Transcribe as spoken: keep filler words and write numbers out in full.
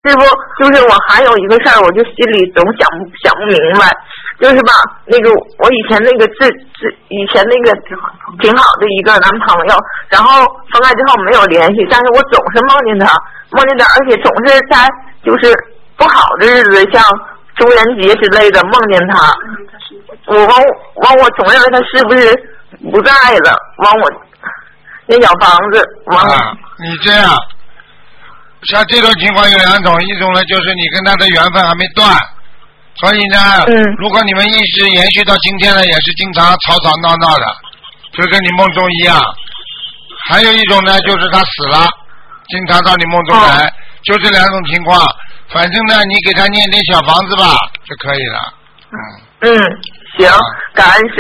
师傅，就是我还有一个事儿，我就心里总想不想不明白，就是吧，那个我以前那个自自以前那个挺好的一个男朋友，然后分开之后没有联系，但是我总是梦见他，梦见他，而且总是在就是不好的日子，像中元节之类的梦见他，我完完我总认为他是不是不在了，完我那小房子完了、 啊、你这样。像这种情况有两种，一种呢就是你跟他的缘分还没断，所以呢， 嗯、 如果你们一直延续到今天呢，也是经常吵吵闹闹的，就跟你梦中一样。还有一种呢，就是他死了，经常到你梦中来，哦、就这两种情况。反正呢，你给他念点小房子吧就可以了。 嗯，嗯行，感恩师